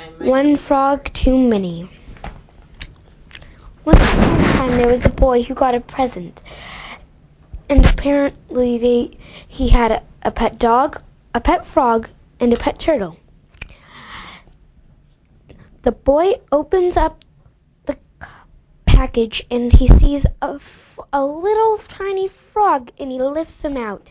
One frog too many. Once upon a time there was a boy who got a present, and apparently he had a pet dog, a pet frog, and a pet turtle. The boy opens up the package and he sees a little tiny frog, and he lifts him out.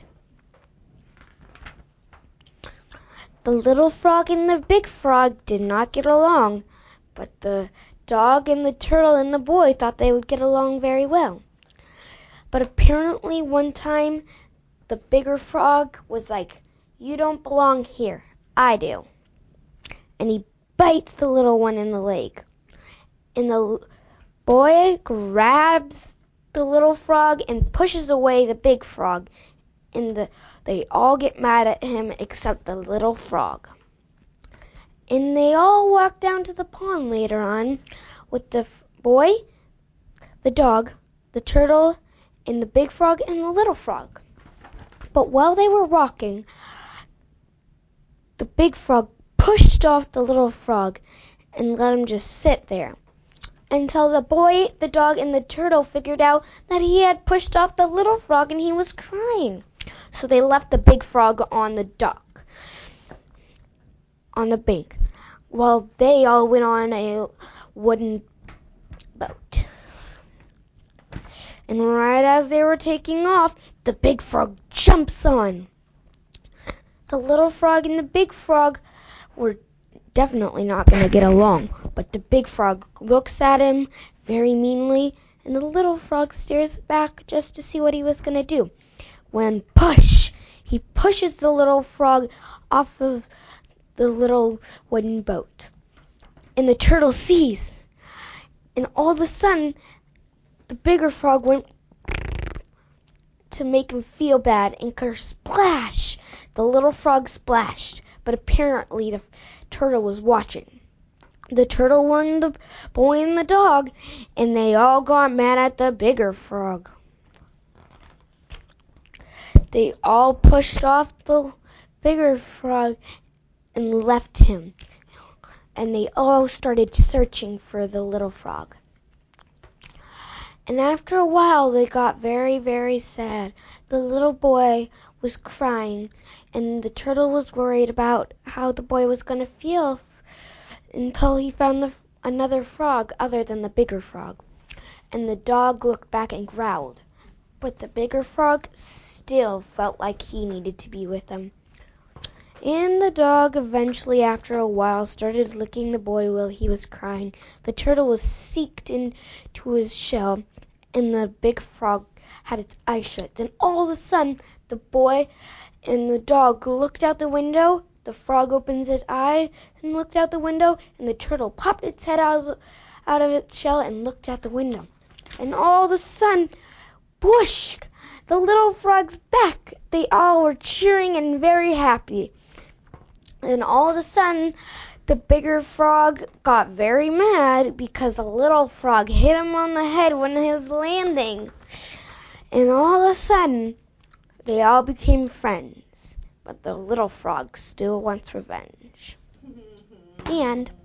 The little frog and the big frog did not get along, but the dog and the turtle and the boy thought they would get along very well. But apparently one time the bigger frog was like, "You don't belong here, I do." And he bites the little one in the leg. And the boy grabs the little frog and pushes away the big frog. And they all get mad at him except the little frog. And they all walk down to the pond later on with the boy, the dog, the turtle, and the big frog and the little frog. But while they were walking, the big frog pushed off the little frog and let him just sit there, until the boy, the dog, and the turtle figured out that he had pushed off the little frog and he was crying. So they left the big frog on the dock, on the bank, while they all went on a wooden boat. And right as they were taking off, the big frog jumps on. The little frog and the big frog were definitely not going to get along, but the big frog looks at him very meanly, and the little frog stares back just to see what he was going to do. When push, he pushes the little frog off of the little wooden boat. And the turtle sees, and all of a sudden, the bigger frog went to make him feel bad, and splash! The little frog splashed, but apparently the turtle was watching. The turtle warned the boy and the dog, and they all got mad at the bigger frog. They all pushed off the bigger frog and left him, and they all started searching for the little frog. And after a while they got very, very sad. The little boy was crying, and the turtle was worried about how the boy was going to feel until he found another frog other than the bigger frog. And the dog looked back and growled, but the bigger frog still felt like he needed to be with him. And the dog eventually, after a while, started licking the boy while he was crying. The turtle was seeked into his shell, and the big frog had its eyes shut. Then all of a sudden, the boy and the dog looked out the window. The frog opens its eye and looked out the window, and the turtle popped its head out of its shell and looked out the window. And all of a sudden, whoosh! The little frog's back. They all were cheering and very happy. And all of a sudden, the bigger frog got very mad because the little frog hit him on the head when he was landing. And all of a sudden, they all became friends. But the little frog still wants revenge. The end.